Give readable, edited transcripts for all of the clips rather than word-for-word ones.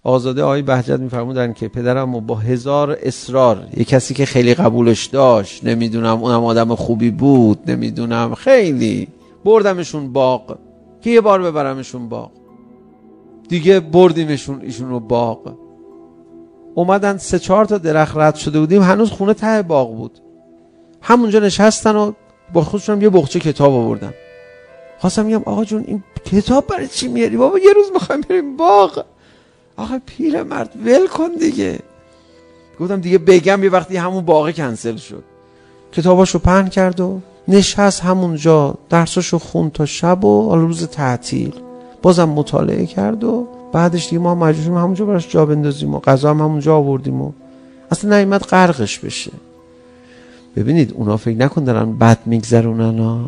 آزاده آقای بهجت میفرمودن که پدرم با 1000 اصرار، یه کسی که خیلی قبولش داشت، نمیدونم اونم آدم خوبی بود، نمیدونم خیلی، بردمشون باغ که یه بار ببرمشون باغ. دیگه بردیمشون ایشون رو باغ. اومدن 3-4 تا درخت رد شده بودیم، هنوز خونه ته باغ بود. همونجا نشستن و با خودشون یه بخچه کتاب آوردن. خواستم میگم آقا جون این کتاب برای چی میاری؟ بابا یه روز میخوایم بریم باغ. آقا پیرمرد ول کن دیگه. گفتم دیگه بگم یه وقتی همون باغ کنسل شد. کتاباشو پهن کرد و نشست همونجا، درساشو خوند تا شب و حالا روز تعطیل بازم مطالعه کرد و بعدش دیگه ما مجبور شدیم همونجا براش جا بندازیم و غذا هم همونجا آوردیم و اصلا نیامد غرقش بشه. ببینید اونا فکر نکن دارن بد میگذرونن.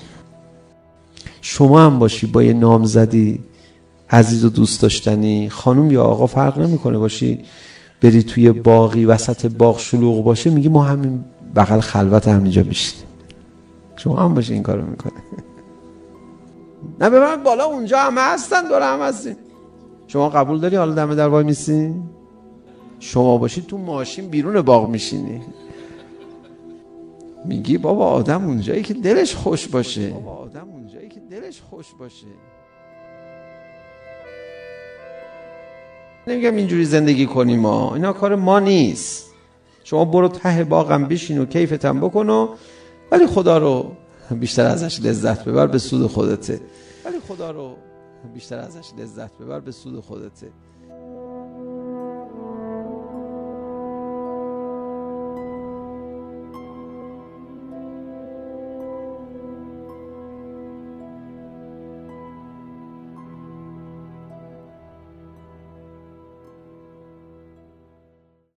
شما هم باشی با یه نامزدی عزیز و دوست داشتنی، خانم یا آقا فرق نمیکنه، باشی بری توی باغی وسط باغ شلوغ باشه، میگی ما همین بغل خلوت همینجا بشینیم. شما هم باشی این کارو میکنه. نه ببرم بالا اونجا همه هستن، دور هم هستین. شما قبول داری حالا دم در وای میسی؟ شما باشی تو ماشین بیرون باغ میشینی، میگی بابا آدم اونجایی که دلش خوش باشه. بابا آدم اونجایی که دلش خوش باشه. نمیگم اینجوری زندگی کنیم ما، اینا کار ما نیست. شما برو ته باغم بشین و کیفتم بکن و ولی خدا رو بیشتر ازش لذت ببر، به سود خودته. ولی خدا رو بیشتر ازش لذت ببر، به سود خودته.